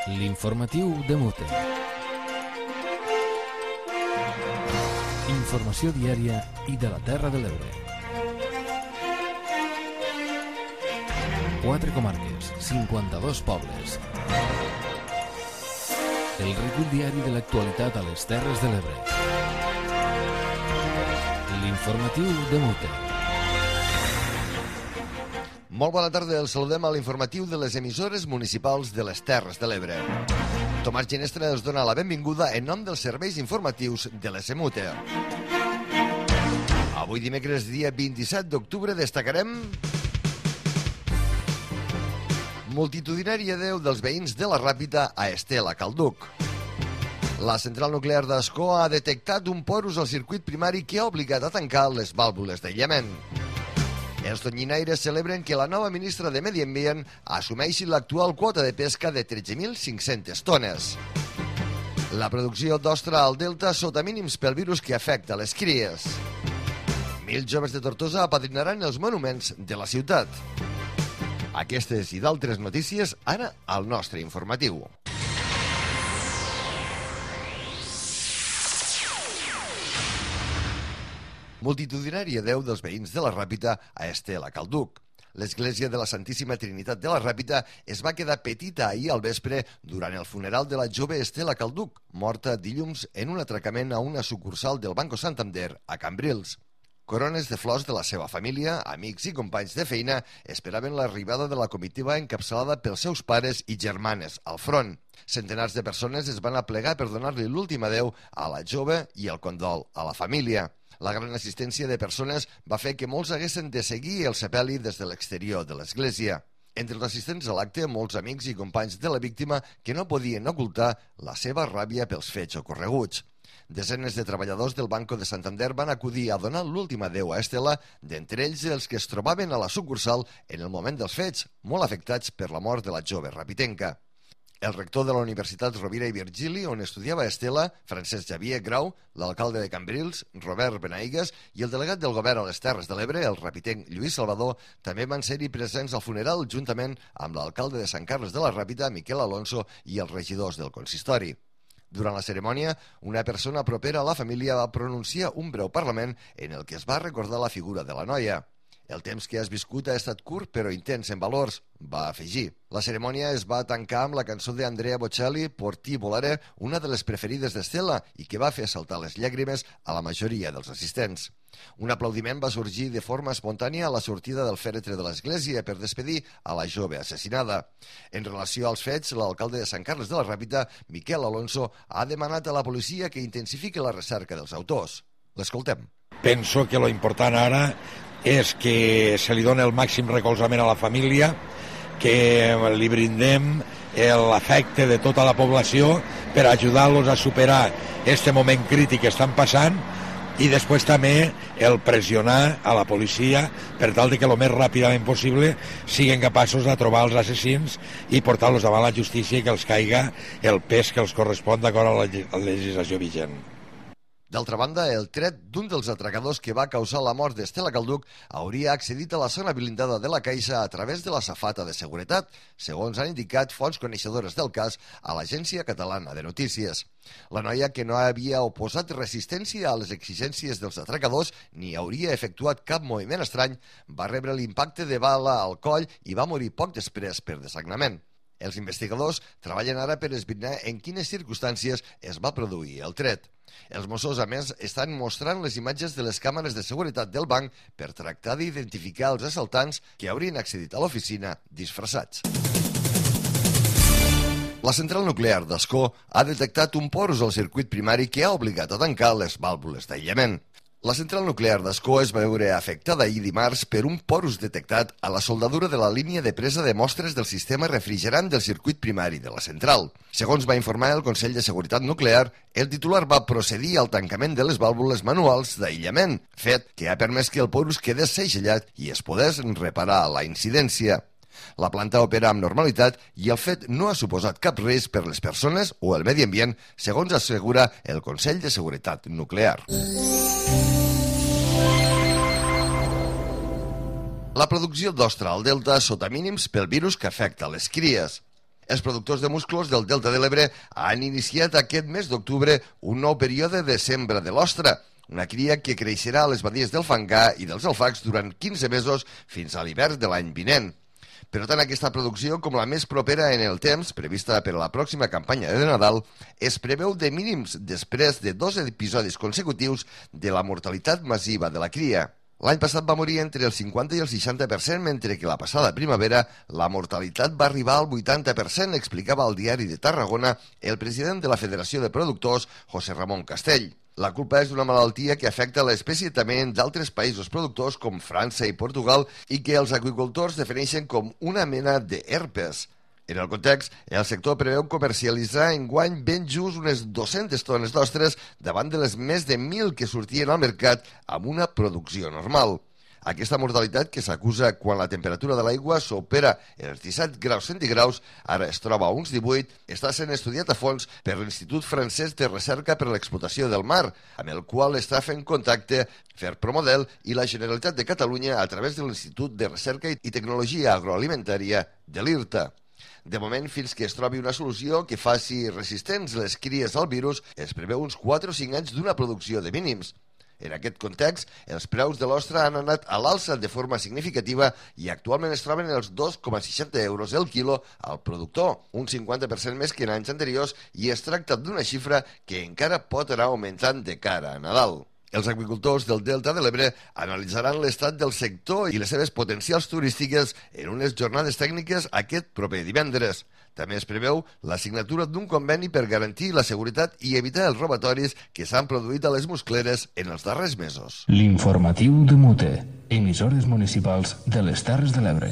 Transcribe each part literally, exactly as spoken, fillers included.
L'informatiu de Mute. Informació diària i de la Terra de l'Ebre. Quatre comarques, cinquanta-dos pobles. El recull diari de l'actualitat a les Terres de l'Ebre. L'informatiu de Mute. Molt bona tarda, els saludem a l'informatiu de les emissores municipals de les Terres de l'Ebre. Tomàs Ginestra els dona la benvinguda en nom dels serveis informatius de l'S M U T E. Avui dimecres, dia vint-i-set d'octubre, destacarem multitudinària adeu dels veïns de la Ràpita a Estela, Calduc. La central nuclear d'Ascó ha detectat un porus al circuit primari que ha obligat a tancar les vàlvules d'aïllament. Els tonyinaires celebren que la nova ministra de Medi Ambient assumeixi l'actual quota de pesca de tretze mil cinc-centes tones. La producció d'ostra al Delta sota mínims pel virus que afecta les cries. Mil joves de Tortosa apadrinaran els monuments de la ciutat. Aquestes i d'altres notícies ara al nostre informatiu. Multitudinària adeu dels veïns de la Ràpita a Estela, Calduc. L'església de la Santíssima Trinitat de la Ràpita es va quedar petita ahir al vespre durant el funeral de la jove Estela Calduc, morta dilluns en un atracament a una sucursal del Banco Santander a Cambrils. Corones de flors de la seva família, amics i companys de feina esperaven l'arribada de la comitiva encapçalada pels seus pares i germanes al front. Centenars de persones es van aplegar per donar-li l'últim adeu a la jove i el condol a la família. La gran assistència de persones va fer que molts haguessin de seguir el sepeli des de l'exterior de l'església. Entre els assistents a l'acte, molts amics i companys de la víctima que no podien ocultar la seva ràbia pels fets ocorreguts. Desenes de treballadors del Banco de Santander van acudir a donar l'últim adeu a Estela, d'entre ells els que es trobaven a la sucursal en el moment dels fets, molt afectats per la mort de la jove rapitenca. El rector de la Universitat Rovira i Virgili, on estudiava Estela, Francesc Xavier Grau, l'alcalde de Cambrils, Robert Benaigues, i el delegat del govern a les Terres de l'Ebre, el rapitenc Lluís Salvador, també van ser-hi presents al funeral juntament amb l'alcalde de Sant Carles de la Ràpita, Miquel Alonso, i els regidors del consistori. Durant la cerimònia, una persona propera a la família va pronunciar un breu parlament en el que es va recordar la figura de la noia. El temps que has viscut ha estat curt però intens en valors, va afegir. La cerimònia es va tancar amb la cançó d'Andrea Bocelli, Por ti volaré, una de les preferides d'Estela i que va fer saltar les llàgrimes a la majoria dels assistents. Un aplaudiment va sorgir de forma espontània a la sortida del fèretre de l'església per despedir a la jove assassinada. En relació als fets, l'alcalde de Sant Carles de la Ràpita, Miquel Alonso, ha demanat a la policia que intensifiqui la recerca dels autors. L'escoltem. Penso que lo important ara és que se li doni el màxim recolzament a la família, que li brindem l'afecte de tota la població per ajudar-los a superar este moment crític que estan passant i després també el pressionar a la policia per tal de que el més ràpidament possible siguin capaços de trobar els assassins i portar-los davant la justícia i que els caiga el pes que els correspon d'acord a la legislació vigent. D'altra banda, el tret d'un dels atracadors que va causar la mort d'Estela Calduc hauria accedit a la zona blindada de la Caixa a través de la safata de seguretat, segons han indicat fonts coneixedores del cas a l'Agència Catalana de Notícies. La noia, que no havia oposat resistència a les exigències dels atracadors ni hauria efectuat cap moviment estrany, va rebre l'impacte de bala al coll i va morir poc després per desagnament. Els investigadors treballen ara per esbrinar en quines circumstàncies es va produir el tret. Els Mossos, a més, estan mostrant les imatges de les càmeres de seguretat del banc per tractar d'identificar els assaltants que haurien accedit a l'oficina disfressats. La central nuclear d'Ascó ha detectat un porus al circuit primari que ha obligat a tancar les vàlvules d'aïllament. La central nuclear d'Ascó es va veure afectada ahir dimarts per un porus detectat a la soldadura de la línia de presa de mostres del sistema refrigerant del circuit primari de la central. Segons va informar el Consell de Seguretat Nuclear, el titular va procedir al tancament de les vàlvules manuals d'aïllament, fet que ha permès que el porus quedés segellat i es pogués reparar la incidència. La planta opera amb normalitat i el fet no ha suposat cap risc per les persones o el medi ambient, segons assegura el Consell de Seguretat Nuclear. La producció d'ostra al Delta sota mínims pel virus que afecta les cries. Els productors de musclos del Delta de l'Ebre han iniciat aquest mes d'octubre un nou període de sembra de l'ostra, una cria que creixerà a les badies del Fangar i dels Alfacs durant quinze mesos fins a l'hivern de l'any vinent. Per tant, aquesta producció, com la més propera en el temps, prevista per a la pròxima campanya de Nadal, es preveu de mínims després de dos episodis consecutius de la mortalitat massiva de la cria. L'any passat va morir entre el cinquanta i el seixanta per cent, mentre que la passada primavera la mortalitat va arribar al vuitanta per cent, explicava al Diari de Tarragona el president de la Federació de Productors, José Ramon Castell. La culpa és d'una malaltia que afecta l'espècie també d'altres països productors com França i Portugal i que els agricultors defineixen com una mena d'herpes. En el context, el sector preveu comercialitzar enguany ben just unes dues-centes tones d'ostres davant de les més de mil que sortien al mercat amb una producció normal. Aquesta mortalitat, que s'acusa quan la temperatura de l'aigua supera els disset graus centígrads, ara es troba a uns divuit, està sent estudiat a fons per l'Institut Francès de Recerca per a l'Explotació del Mar, amb el qual està fent contacte Ferpromodel i la Generalitat de Catalunya a través de l'Institut de Recerca i Tecnologia Agroalimentària de l'IRTA. De moment, fins que es trobi una solució que faci resistents les cries al virus, es preveu uns quatre o cinc anys d'una producció de mínims. En aquest context, els preus de l'ostra han anat a l'alça de forma significativa i actualment es troben els dos coma seixanta euros el quilo al productor, un cinquanta per cent més que en anys anteriors, i es tracta d'una xifra que encara pot anar augmentant de cara a Nadal. Els agricultors del Delta de l'Ebre analitzaran l'estat del sector i les seves potencials turístiques en unes jornades tècniques aquest proper divendres. També es preveu la signatura d'un conveni per garantir la seguretat i evitar els robatoris que s'han produït a les muscleres en els darrers mesos. L'informatiu de Mute, emissores municipals de les Terres de l'Ebre.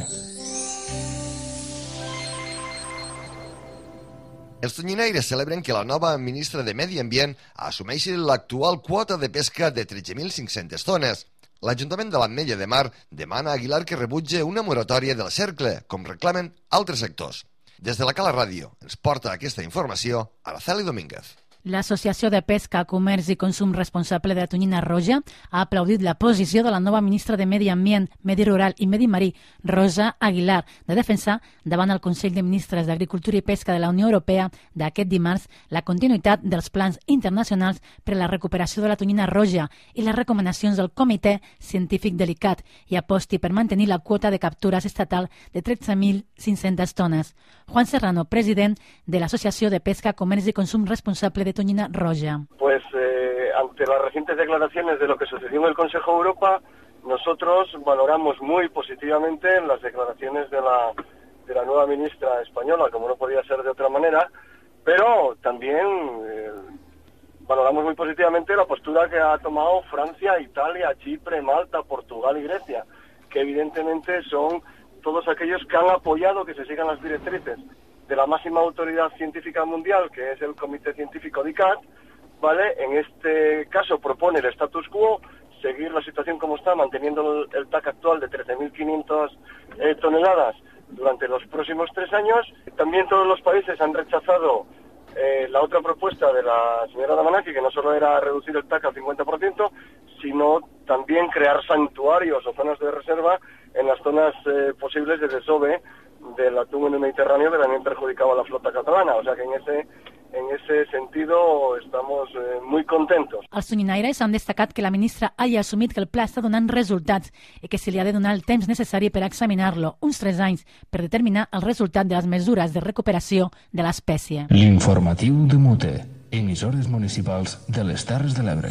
Els tonyinaires celebren que la nova ministra de Medi Ambient assumeixi l'actual quota de pesca de tretze mil cinc-centes tones. L'Ajuntament de l'Ametlla de Mar demana a Aguilar que rebutge una moratòria del cercle, com reclamen altres sectors. Des de la Cala Ràdio ens porta aquesta informació Araceli Domínguez. L'Associació de Pesca, Comerç i Consum Responsable de la Tonyina Roja ha aplaudit la posició de la nova ministra de Medi Ambient, Medi Rural i Medi Marí, Rosa Aguilar, de defensar davant el Consell de Ministres d'Agricultura i Pesca de la Unió Europea d'aquest dimarts la continuïtat dels plans internacionals per a la recuperació de la tonyina roja i les recomanacions del Comitè Científic Delicat i aposti per mantenir la quota de captures estatal de tretze mil cinc-centes tones. Juan Serrano, president de l'Associació de Pesca, Comerç i Consum Responsable de Tonyina Roja. Pues eh, ante las recientes declaraciones de lo que sucedió en el Consejo de Europa, nosotros valoramos muy positivamente las declaraciones de la, de la nueva ministra española, como no podía ser de otra manera, pero también eh, valoramos muy positivamente la postura que ha tomado Francia, Italia, Chipre, Malta, Portugal y Grecia, que evidentemente son todos aquellos que han apoyado que se sigan las directrices de la máxima autoridad científica mundial, que es el Comité Científico D I C A T, ¿vale? En este caso propone el status quo, seguir la situación como está, manteniendo el, el T A C actual de trece mil quinientas eh, toneladas durante los próximos tres años. También todos los países han rechazado eh, la otra propuesta de la señora Damanaki, que no solo era reducir el T A C al cincuenta por ciento, sino también crear santuarios o zonas de reserva en las zonas eh, posibles de desove del atún en el Mediterráneo, que también perjudicaba a la flota catalana. O sea que en ese, en ese sentido estamos eh, muy contentos. Els tonyinaires han destacat que la ministra hagi assumit que el pla està donant resultats i que se li ha de donar el temps necessari per examinar-lo, uns tres anys, per determinar el resultat de les mesures de recuperació de l'espècie. L'informatiu de Mute, emissores municipals de les Terres de l'Ebre.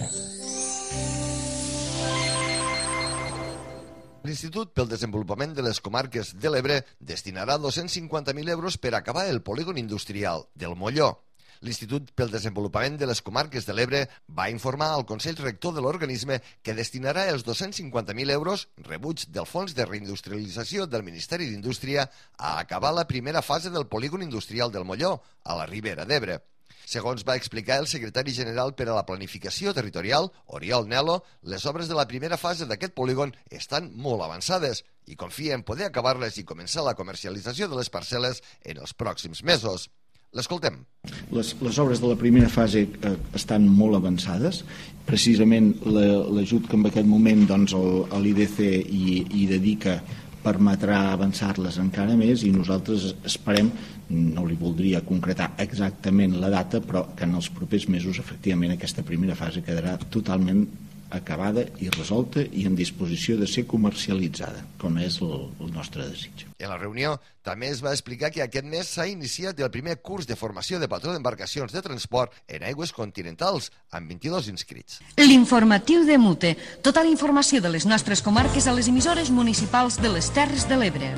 L'Institut pel Desenvolupament de les Comarques de l'Ebre destinarà dos-cents cinquanta mil euros per acabar el polígon industrial del Molló. L'Institut pel Desenvolupament de les Comarques de l'Ebre va informar al Consell Rector de l'organisme que destinarà els dos-cents cinquanta mil euros rebuts del Fons de Reindustrialització del Ministeri d'Indústria a acabar la primera fase del polígon industrial del Molló, a la Ribera d'Ebre. Segons va explicar el secretari general per a la Planificació Territorial, Oriol Nelo, les obres de la primera fase d'aquest polígon estan molt avançades i confia en poder acabar-les i començar la comercialització de les parcel·les en els pròxims mesos. L'escoltem. Les, les obres de la primera fase eh, estan molt avançades. Precisament l'ajut que en aquest moment doncs, l'I D C i, i dedica permetrà avançar-les encara més i nosaltres esperem, no li voldria concretar exactament la data, però que en els propers mesos efectivament aquesta primera fase quedarà totalment acabada i resolta i en disposició de ser comercialitzada, com és el, el nostre desig. En la reunió també es va explicar que aquest mes s'ha iniciat el primer curs de formació de patró d'embarcacions de transport en aigües continentals, amb vint-i-dos inscrits. L'informatiu de Mute. Tota la informació de les nostres comarques a les emissores municipals de les Terres de l'Ebre.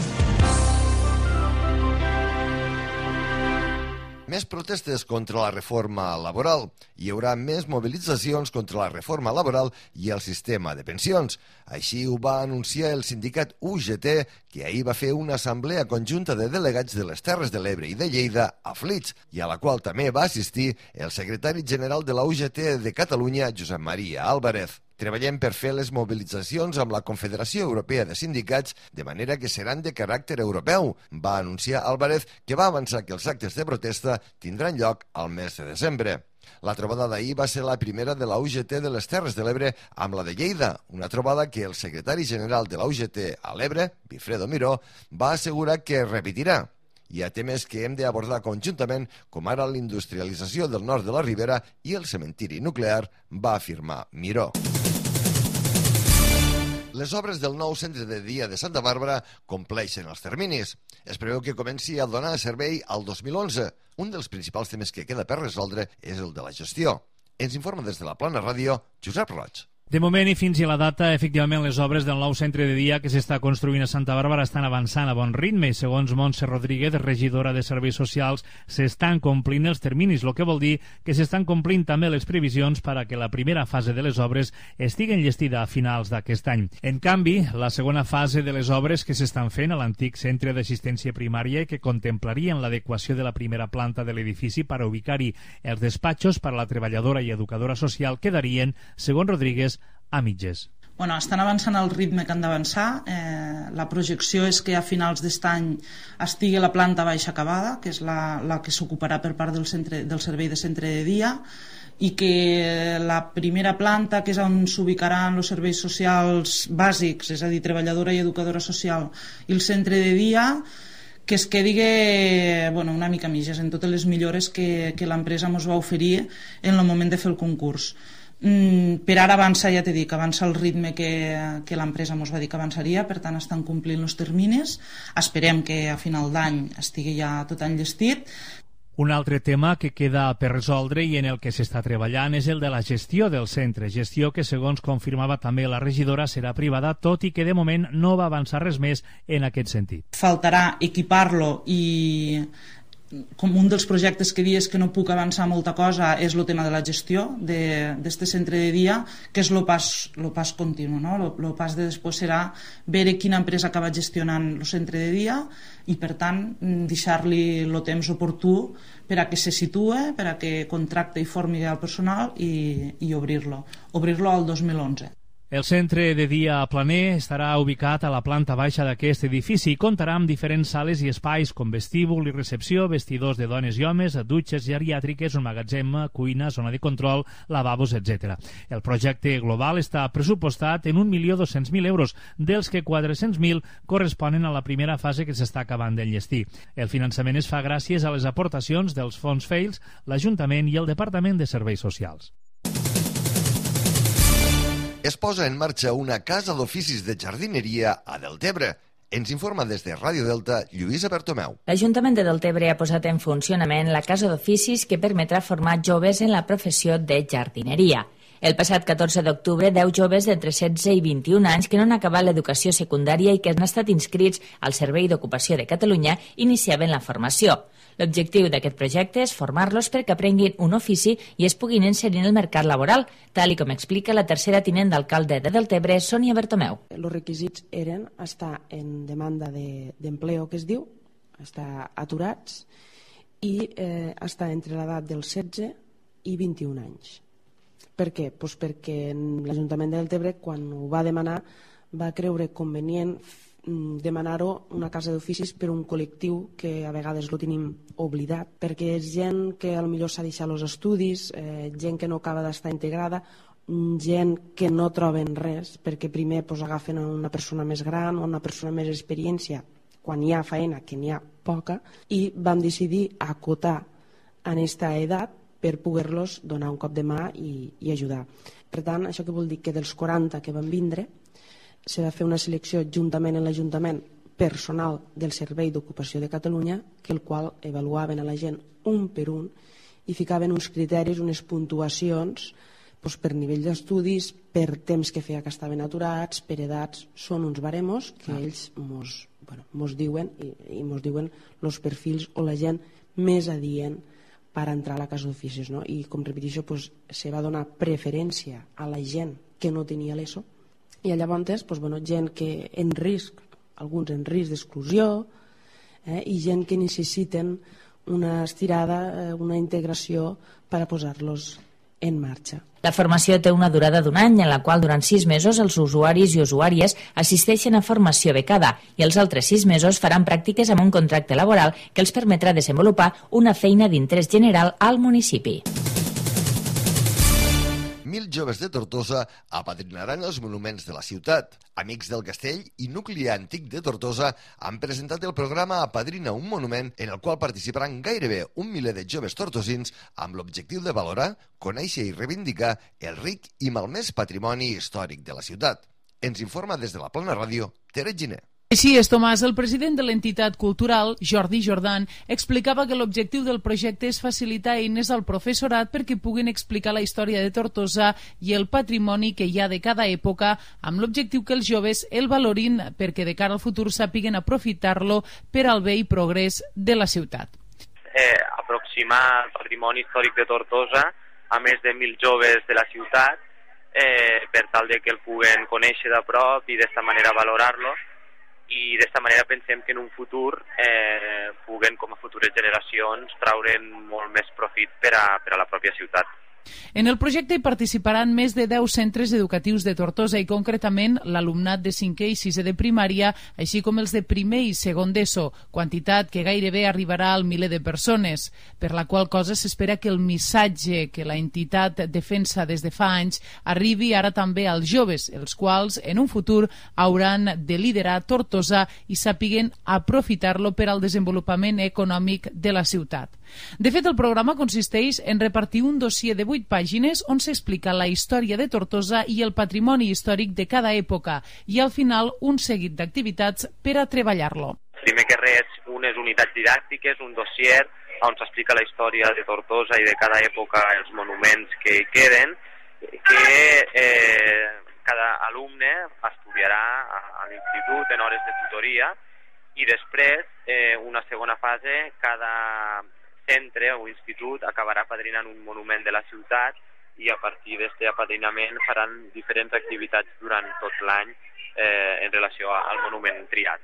Més protestes contra la reforma laboral. Hi haurà més mobilitzacions contra la reforma laboral i el sistema de pensions. Així ho va anunciar el sindicat U G T, que ahir va fer una assemblea conjunta de delegats de les Terres de l'Ebre i de Lleida a Flix, i a la qual també va assistir el secretari general de la U G T de Catalunya, Josep Maria Álvarez. Treballem per fer les mobilitzacions amb la Confederació Europea de Sindicats de manera que seran de caràcter europeu, va anunciar Álvarez, que va avançar que els actes de protesta tindran lloc al mes de desembre. La trobada d'ahir va ser la primera de la U G T de les Terres de l'Ebre amb la de Lleida, una trobada que el secretari general de la U G T a l'Ebre, Wilfredo Miró, va assegurar que repetirà. Hi ha temes que hem d'abordar conjuntament, com ara l'industrialització del nord de la Ribera i el cementiri nuclear, va afirmar Miró. Les obres del nou centre de dia de Santa Bàrbara compleixen els terminis. Es preveu que comenci a donar servei al dos mil onze. Un dels principals temes que queda per resoldre és el de la gestió. Ens informa des de la Plana Ràdio, Josep Roig. De moment i fins a la data, efectivament, les obres del nou centre de dia que s'està construint a Santa Bàrbara estan avançant a bon ritme i, segons Montse Rodríguez, regidora de Serveis Socials, s'estan complint els terminis, el que vol dir que s'estan complint també les previsions per a que la primera fase de les obres estigui enllestida a finals d'aquest any. En canvi, la segona fase de les obres que s'estan fent a l'antic centre d'assistència primària i que contemplarien l'adequació de la primera planta de l'edifici per a ubicar-hi els despatxos per a la treballadora i educadora social quedarien, segons Rodríguez, a mitges. Bueno, estan avançant al ritme que han d'avançar. Eh, la projecció és que a finals d'aquest any estigui la planta baixa acabada, que és la, la que s'ocuparà per part del, centre, del servei de centre de dia, i que la primera planta, que és on s'ubicaran els serveis socials bàsics, és a dir, treballadora i educadora social, i el centre de dia, que es quedi bueno, una mica mitges en totes les millores que, que l'empresa ens va oferir en el moment de fer el concurs. Mm, per ara avança, ja t'he dit, avança el ritme que, que l'empresa ens va dir que avançaria, per tant estan complint els terminis. Esperem que a final d'any estigui ja tot enllestit. Un altre tema que queda per resoldre i en el que s'està treballant és el de la gestió del centre, gestió que, segons confirmava també la regidora, serà privada, tot i que de moment no va avançar res més en aquest sentit. Faltarà equipar-lo i, com un dels projectes que dius que no puc avançar molta cosa, és el tema de la gestió d'aquest centre de dia, que és el pas, el pas continu, no? El pas de després serà veure quina empresa acaba gestionant el centre de dia i, per tant, deixar-li el temps oportú per a que se situe, per a que contracte i formi el personal i, i obrir-lo. Obrir-lo al dos mil onze. El centre de dia planer estarà ubicat a la planta baixa d'aquest edifici i comptarà amb diferents sales i espais com vestíbul i recepció, vestidors de dones i homes, dutxes geriàtriques, un magatzem, cuina, zona de control, lavabos, etcètera. El projecte global està pressupostat en un milió dos-cents mil euros, dels que quatre-cents mil corresponen a la primera fase que s'està acabant d'enllestir. El finançament es fa gràcies a les aportacions dels fons FEILS, l'Ajuntament i el Departament de Serveis Socials. Es posa en marxa una casa d'oficis de jardineria a Deltebre. Ens informa des de Ràdio Delta, Lluïsa Bertomeu. L'Ajuntament de Deltebre ha posat en funcionament la casa d'oficis que permetrà formar joves en la professió de jardineria. El passat catorze d'octubre, deu joves d'entre setze i vint-i-un anys que no han acabat l'educació secundària i que han estat inscrits al Servei d'Ocupació de Catalunya iniciaven la formació. L'objectiu d'aquest projecte és formar-los perquè aprenguin un ofici i es puguin inserir en el mercat laboral, tal i com explica la tercera tinent d'alcalde de Deltebre, Sònia Bertomeu. Els requisits eren estar en demanda d'empleo, de, que es diu, estar aturats i eh, estar entre l'edat dels setze i vint-i-un anys. Per què? Pues perquè l'Ajuntament de Deltebre, quan ho va demanar, va creure convenient demanar-ho una casa d'oficis per un col·lectiu que a vegades lo tenim oblidat, perquè és gent que potser s'ha deixat els estudis, eh, gent que no acaba d'estar integrada gent que no troben res, perquè primer pues, agafen una persona més gran o una persona més experiència, quan hi ha feina, que n'hi ha poca, i vam decidir acotar en aquesta edat per poder-los donar un cop de mà i, i ajudar. Per tant, això que vol dir que dels quaranta que van vindre, se va fer una selecció juntament en l'Ajuntament personal del Servei d'Ocupació de Catalunya, que el qual avaluaven a la gent un per un i ficaven uns criteris, unes puntuacions doncs per nivell d'estudis, per temps que feia que estaven aturats, per edats, són uns baremos que ah. ells mos, bueno, mos diuen i, i mos diuen els perfils o la gent més adient per entrar a la casa d'oficis, no? I com repeteixo, pues, se va donar preferència a la gent que no tenia l'ESO i llavors pues, bueno, gent que en risc, alguns en risc d'exclusió, eh, i gent que necessiten una estirada, eh, una integració per a posar-los en marxa. La formació té una durada d'un any, en la qual durant sis mesos els usuaris i usuàries assisteixen a formació becada i els altres sis mesos faran pràctiques amb un contracte laboral que els permetrà desenvolupar una feina d'interès general al municipi. Mil joves de Tortosa apadrinaran els monuments de la ciutat. Amics del Castell i Nucli Antic de Tortosa han presentat el programa Apadrina un monument, en el qual participaran gairebé un miler de joves tortosins amb l'objectiu de valorar, conèixer i reivindicar el ric i malmès patrimoni històric de la ciutat. Ens informa des de la Plana Ràdio, Tere Giner. Així és, Tomàs, el president de l'entitat cultural, Jordi Jordan, explicava que l'objectiu del projecte és facilitar eines al professorat perquè puguin explicar la història de Tortosa i el patrimoni que hi ha de cada època, amb l'objectiu que els joves el valorin perquè de cara al futur sàpiguen aprofitar-lo per al bé i progrés de la ciutat. Eh, aproximar el patrimoni històric de Tortosa a més de mil joves de la ciutat eh, per tal de que el puguen conèixer de prop i d'esta manera valorar-lo, i d'esta manera pensem que en un futur eh, puguen, com a futures generacions, traure'n molt més profit per a, per a la pròpia ciutat. En el projecte hi participaran més de deu centres educatius de Tortosa i concretament l'alumnat de cinquè i sisè de primària, així com els de primer i segon d'ESO, quantitat que gairebé arribarà al miler de persones, per la qual cosa s'espera que el missatge que la entitat defensa des de fa anys arribi ara també als joves, els quals en un futur hauran de liderar Tortosa i sàpiguen aprofitar-lo per al desenvolupament econòmic de la ciutat. De fet, el programa consisteix en repartir un dossier de vuit pàgines on s'explica la història de Tortosa i el patrimoni històric de cada època i al final un seguit d'activitats per a treballar-lo. Primer que res, unes unitats didàctiques, un dossier on s'explica la història de Tortosa i de cada època, els monuments que hi queden, que eh, cada alumne estudiarà a l'institut en hores de tutoria i després, eh, una segona fase, cada centre o institut acabarà apadrinant un monument de la ciutat i a partir d'aquest apadrinament faran diferents activitats durant tot l'any eh, en relació al monument triat.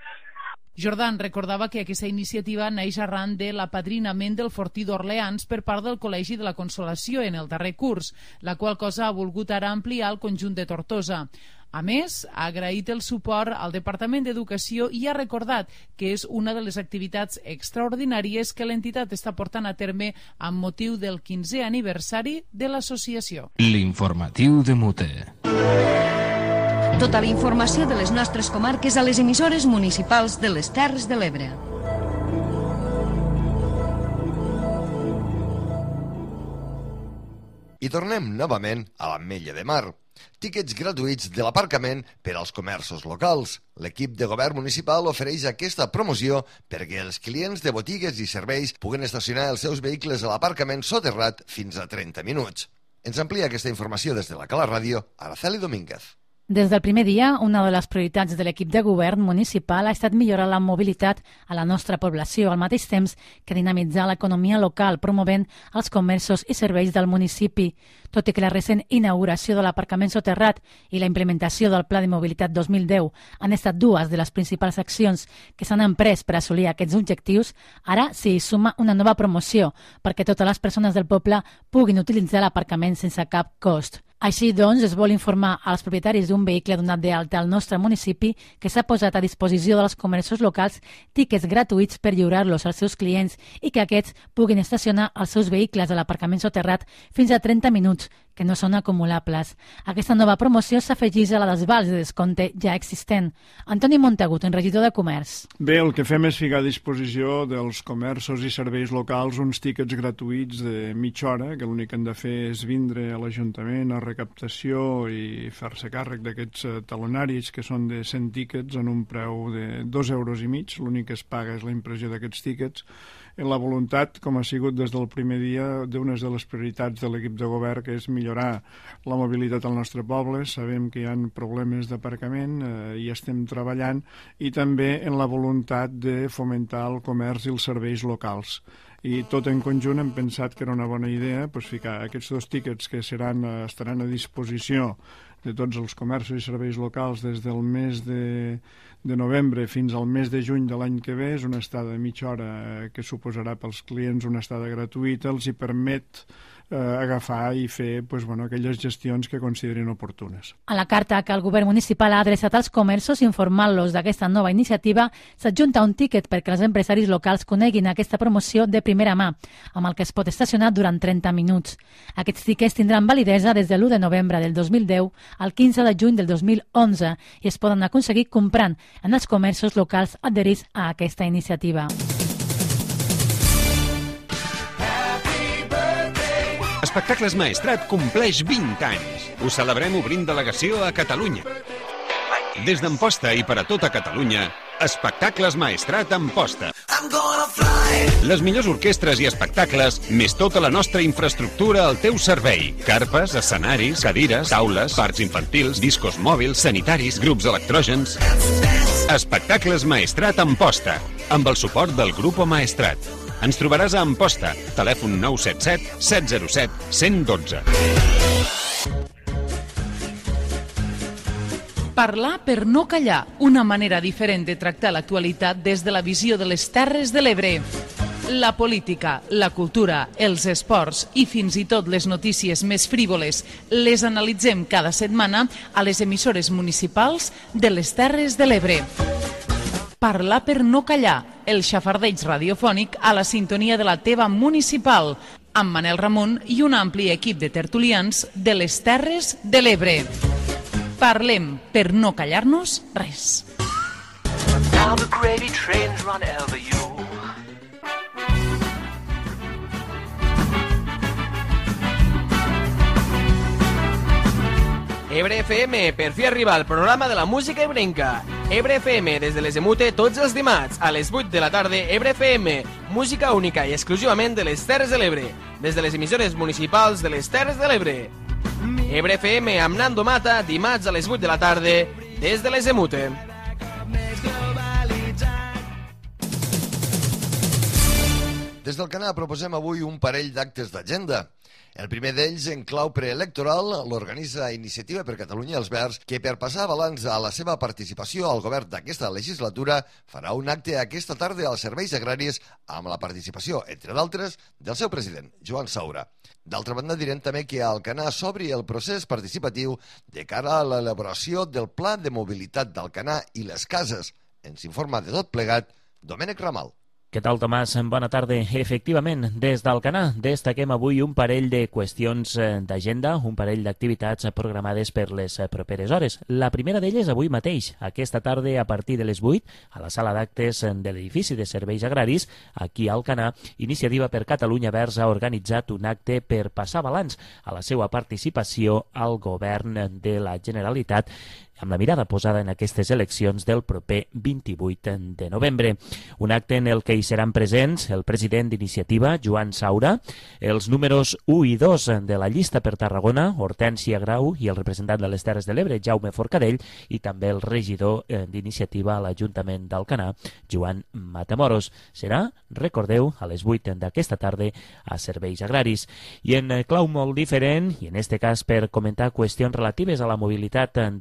Jordan recordava que aquesta iniciativa neix arran de l'apadrinament del Fortí d'Orleans per part del Col·legi de la Consolació en el darrer curs, la qual cosa ha volgut ara ampliar el conjunt de Tortosa. A més, ha agraït el suport al Departament d'Educació i ha recordat que és una de les activitats extraordinàries que l'entitat està portant a terme amb motiu del quinzè aniversari de l'associació. L'informatiu de Mute. Tota la informació de les nostres comarques a les emissores municipals de les Terres de l'Ebre. I tornem novament a l'Ametlla de Mar. Tíquets gratuïts de l'aparcament per als comerços locals. L'equip de govern municipal ofereix aquesta promoció perquè els clients de botigues i serveis puguen estacionar els seus vehicles a l'aparcament soterrat fins a trenta minuts. Ens amplia aquesta informació des de la Cala Ràdio, Araceli Domínguez. Des del primer dia, una de les prioritats de l'equip de govern municipal ha estat millorar la mobilitat a la nostra població, al mateix temps que dinamitzar l'economia local, promovent els comerços i serveis del municipi. Tot i que la recent inauguració de l'aparcament soterrat i la implementació del Pla de Mobilitat dos mil deu han estat dues de les principals accions que s'han emprès per assolir aquests objectius, ara s'hi suma una nova promoció perquè totes les persones del poble puguin utilitzar l'aparcament sense cap cost. Així doncs, es vol informar als propietaris d'un vehicle donat d'alta al nostre municipi que s'ha posat a disposició dels comerços locals tíquets gratuïts per lliurar-los als seus clients i que aquests puguin estacionar els seus vehicles a l'aparcament soterrat fins a trenta minuts, que no són acumulables. Aquesta nova promoció s'afegeix a la dels vals de descompte ja existent. Antoni Montagut, en regidor de Comerç. Bé, el que fem és ficar a disposició dels comerços i serveis locals uns tíquets gratuïts de mitja hora, que l'únic que han de fer és vindre a l'Ajuntament a recaptació i fer-se càrrec d'aquests talonaris, que són de cent tíquets en un preu de dos euros i mig. L'únic que es paga és la impressió d'aquests tíquets, en la voluntat, com ha sigut des del primer dia, d'una de les prioritats de l'equip de govern, que és millorar la mobilitat al nostre poble. Sabem que hi ha problemes d'aparcament eh, i estem treballant, i també en la voluntat de fomentar el comerç i els serveis locals. I tot en conjunt hem pensat que era una bona idea pues, ficar aquests dos tíquets que seran, estaran a disposició de tots els comerços i serveis locals des del mes de, de novembre fins al mes de juny de l'any que ve. És una estada de mitja hora que suposarà pels clients una estada gratuïta, els hi permet eh, agafar i fer pues, bueno, aquelles gestions que considerin oportunes. A la carta que el govern municipal ha adreçat als comerços informant-los d'aquesta nova iniciativa s'adjunta un tíquet perquè els empresaris locals coneguin aquesta promoció de primera mà, amb el que es pot estacionar durant trenta minuts. Aquests tíquets tindran validesa des de l'u de novembre del dos mil deu al quinze de juny del dos mil onze i es poden aconseguir comprant en els comerços locals adherits a aquesta iniciativa. Espectacles Maestrat compleix vint anys. Ho celebrem obrint delegació a Catalunya. Des d'Amposta i per a tota Catalunya, Espectacles Maestrat Amposta. Les millors orquestres i espectacles, més tota la nostra infraestructura al teu servei. Carpes, escenaris, cadires, taules, parcs infantils, discos mòbils, sanitaris, grups electrògens. Espectacles Maestrat Amposta, amb el suport del Grupo Maestrat. Ens trobaràs a Amposta, telèfon nou set set, set zero set, cent dotze. Parlar per no callar, una manera diferent de tractar l'actualitat des de la visió de les Terres de l'Ebre. La política, la cultura, els esports i fins i tot les notícies més frívoles les analitzem cada setmana a les emissores municipals de les Terres de l'Ebre. Parlar per no callar, el xafardeig radiofònic a la sintonia de la teva municipal, amb Manel Ramon i un ampli equip de tertulians de les Terres de l'Ebre. Parlem per no callar-nos res. Ebre F M, per fi arriba al programa de la música ebrenca. Ebre F M, des de les Emute, tots els dimarts, a les vuit de la tarda, Ebre F M, música única i exclusivament de les Terres de l'Ebre, des de les emissores municipals de les Terres de l'Ebre. Ebre F M amb Nando Mata, dimarts a les vuit de la tarda, des de les Emute. Des del Canà proposem avui un parell d'actes d'agenda. El primer d'ells, en clau preelectoral, l'organitza Iniciativa per Catalunya Els Verds, que per passar balanç a la seva participació al govern d'aquesta legislatura farà un acte aquesta tarda als serveis agraris amb la participació, entre d'altres, del seu president, Joan Saura. D'altra banda, direm també que al Canà s'obri el procés participatiu de cara a l'elaboració del Pla de Mobilitat d'Alcanar i les Cases. Ens informa de tot plegat Domènec Ramal. Què tal, Tomàs? Bona tarda. Efectivament, des d'Alcanar destaquem avui un parell de qüestions d'agenda, un parell d'activitats programades per les properes hores. La primera d'elles avui mateix, aquesta tarda a partir de les vuit, a la sala d'actes de l'edifici de serveis agraris, aquí a Alcanar, Iniciativa per Catalunya Verds ha organitzat un acte per passar balanç a la seva participació al govern de la Generalitat, amb la mirada posada en aquestes eleccions del proper vint-i-vuit de novembre. Un acte en el que hi seran presents el president d'Iniciativa, Joan Saura, els números u i dos de la llista per Tarragona, Hortènsia Grau, i el representant de les Terres de l'Ebre, Jaume Forcadell, i també el regidor d'Iniciativa a l'Ajuntament d'Alcanar, Joan Matamoros. Serà, recordeu, a les vuit d'aquesta tarda a Serveis Agraris. I en clau molt diferent, i en este cas per comentar qüestions relatives a la mobilitat dels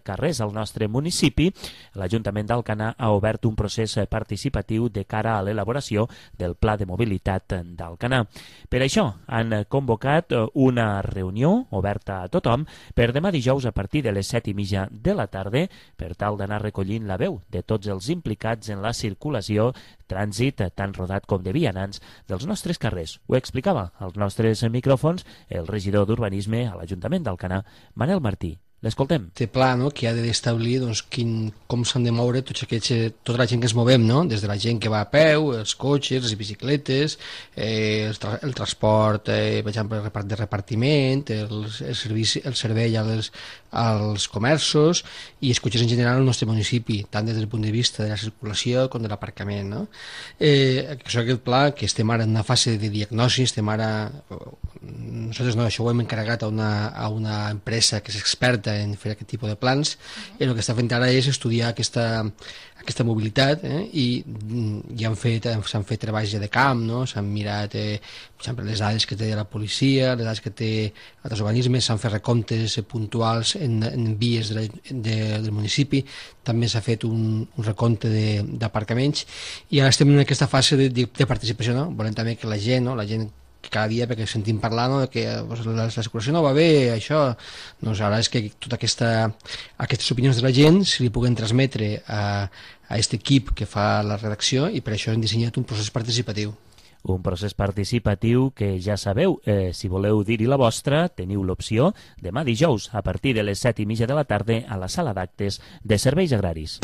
carrers al nostre municipi, l'Ajuntament d'Alcanar ha obert un procés participatiu de cara a l'elaboració del Pla de Mobilitat d'Alcanar. Per això han convocat una reunió oberta a tothom per demà dijous a partir de les set i mitja de la tarda per tal d'anar recollint la veu de tots els implicats en la circulació, trànsit, tant rodat com de vianants, dels nostres carrers. Ho explicava als nostres micròfons el regidor d'Urbanisme a l'Ajuntament d'Alcanar, Manel Martí. L'escoltem. Té pla, no?, que ha d'establir doncs, quin, com s'han de moure tots aquests, tota la gent que ens movem, no?, des de la gent que va a peu, els cotxes, les bicicletes, eh, el, tra el transport, eh, per exemple, el repart de repartiment, el, el, servici, el servei als, als comerços i els cotxes en general al nostre municipi, tant des del punt de vista de la circulació com de l'aparcament, no? Eh, això, aquest pla, que estem ara en una fase de diagnosi, estem ara... Nosaltres no, això ho hem encarregat a una, a una empresa que és experta en fer aquest tipus de plans, i el que està fent ara és estudiar aquesta, aquesta mobilitat, eh? I ja han fet, s'han fet treballs de camp, no? S'han mirat, eh, per exemple, les dades que té la policia, les dades que té altres organismes, s'han fet recomptes puntuals en, en vies de la, de, del municipi, també s'ha fet un, un recompte d'aparcaments, i ara estem en aquesta fase de, de, de participació, no? Volem també que la gent, no? La gent que cada dia, perquè sentim parlar, no?, que pues, la, la circulació no va bé, això, doncs ara és que tota aquesta, aquestes opinions de la gent se li puguen transmetre a, a aquest equip que fa la redacció, i per això hem dissenyat un procés participatiu. Un procés participatiu que ja sabeu, eh, si voleu dir-hi la vostra, teniu l'opció demà dijous a partir de les set i mitja de la tarda a la sala d'actes de Serveis Agraris.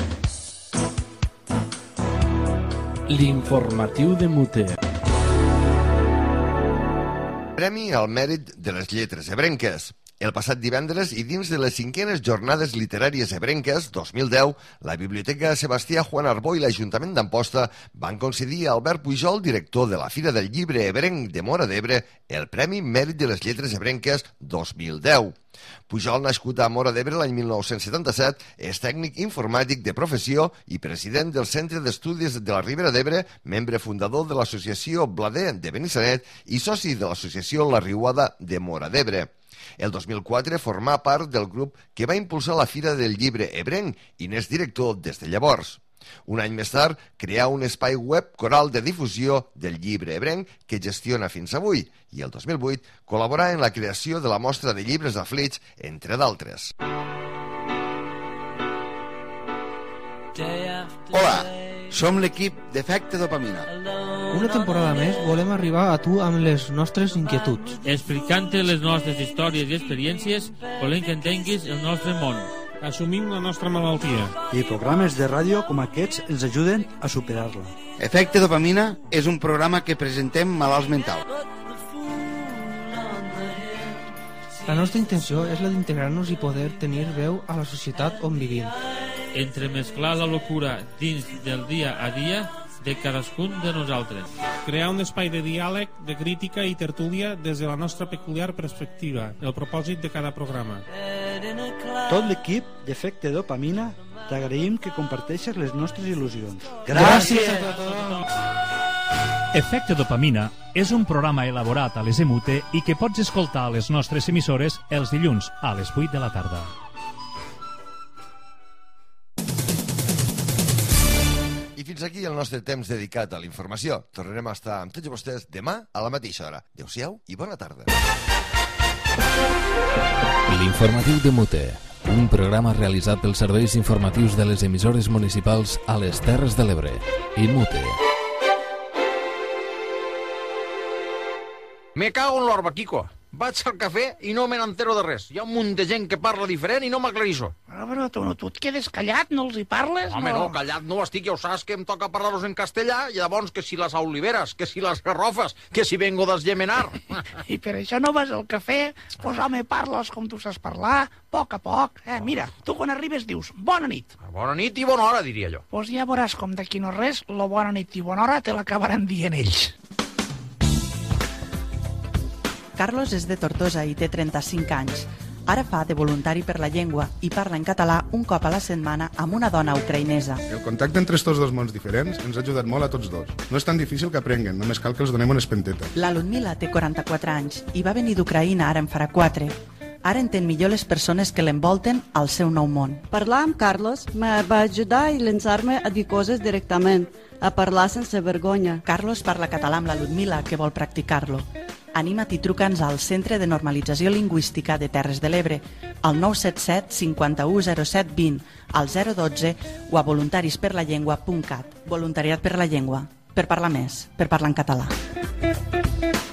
L'informatiu de Muter. Premi al mèrit de les lletres ebrenques. El passat divendres i dins de les cinquenes jornades literàries ebrenques dos mil deu, la Biblioteca Sebastià Juan Arbó i l'Ajuntament d'Amposta van concedir a Albert Pujol, director de la Fira del Llibre Ebrenc de Móra d'Ebre, el Premi Mèrit de les Lletres Ebrenques dos mil deu. Pujol, nascut a Móra d'Ebre l'any mil nou-cents setanta-set, és tècnic informàtic de professió i president del Centre d'Estudis de la Ribera d'Ebre, membre fundador de l'Associació Blader de Benissanet i soci de l'Associació La Riuada de Móra d'Ebre. El dos mil quatre formà part del grup que va impulsar la Fira del Llibre Ebrenc i n'és director des de llavors. Un any més tard, creà un espai web coral de difusió del llibre ebrenc que gestiona fins avui i el dos mil vuit col·laborà en la creació de la mostra de llibres aflits, entre d'altres. Hola, som l'equip d'Efecte Dopamina. Una temporada més volem arribar a tu amb les nostres inquietuds. Explicant-te les nostres històries i experiències, volem que entenguis el nostre món. Assumim la nostra malaltia. I programes de ràdio com aquests ens ajuden a superar-la. Efecte Dopamina és un programa que presentem malalts mentals. La nostra intenció és la d'integrar-nos i poder tenir veu a la societat on vivim. Entremesclar la locura dins del dia a dia de cadascun de nosaltres. Crear un espai de diàleg, de crítica i tertúlia des de la nostra peculiar perspectiva, el propòsit de cada programa. Tot l'equip d'Efecte Dopamina t'agraïm que comparteixes les nostres il·lusions. Gràcies a tothom! Efecte Dopamina és un programa elaborat a les Emute i que pots escoltar a les nostres emissores els dilluns a les vuit de la tarda. I fins aquí el nostre temps dedicat a la informació. Tornarem a estar amb tots vostès demà a la mateixa hora. Adéu-siau i bona tarda. L'informatiu de Mute, un programa realitzat pels serveis informatius de les emissores municipals a les Terres de l'Ebre. I Mute. Me cago en l'orba, Kiko. Vaig al cafè i no me n'entero de res. Hi ha un munt de gent que parla diferent i no m'aclarisso. Però, però tu, no, tu et quedes callat, no els hi parles? Home, no, no callat no estic, ja ho saps que em toca parlar-los en castellà, i llavors que si les oliveres, que si les garrofes, que si vengo d'esgemenar. I per això no vas al cafè? Pues home, parles com tu saps parlar, a poc a poc. Eh, mira, tu quan arribes dius, bona nit. Bona nit i bona hora, diria jo. Pues ja veuràs com d'aquí no res, la bona nit i bona hora te l'acabaran dient ells. Carlos és de Tortosa i té trenta-cinc anys. Ara fa de voluntari per la llengua i parla en català un cop a la setmana amb una dona ucraïnesa. El contacte entre estos dos mons diferents ens ha ajudat molt a tots dos. No és tan difícil que aprenguen, només cal que els donem una espenteta. La Ludmila té quaranta-quatre anys i va venir d'Ucraïna ara en farà quatre. Ara entén millor les persones que l'envolten al seu nou món. Parlar amb Carlos me va ajudar a llançar-me a dir coses directament, a parlar sense vergonya. Carlos parla català amb la Ludmila, que vol practicar-lo. Anima't i truca'ns al Centre de Normalització Lingüística de Terres de l'Ebre, al nou set set cinquanta-u zero set vint, al zero dotze o a voluntarisperlallengua punt cat. Voluntariat per la llengua. Per parlar més, per parlar en català.